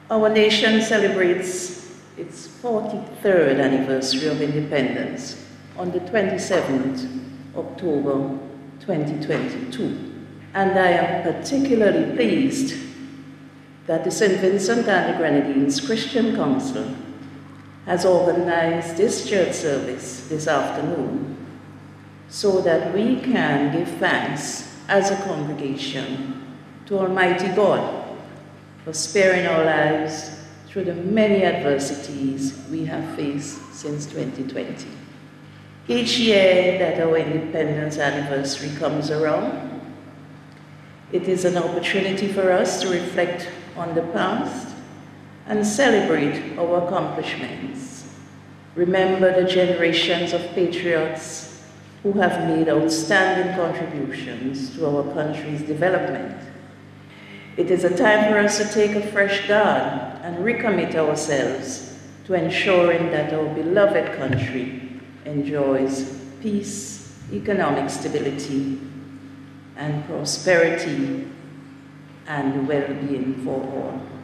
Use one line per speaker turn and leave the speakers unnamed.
Our nation celebrates its 43rd anniversary of independence on the 27th October 2022. And I am particularly pleased that the St. Vincent and the Grenadines Christian Council has organized this church service this afternoon so that we can give thanks as a congregation to Almighty God for sparing our lives through the many adversities we have faced since 2020. Each year that our independence anniversary comes around, it is an opportunity for us to reflect on the past and celebrate our accomplishments. Remember the generations of patriots who have made outstanding contributions to our country's development. It is a time for us to take a fresh guard and recommit ourselves to ensuring that our beloved country enjoys peace, economic stability, and prosperity and well-being for all.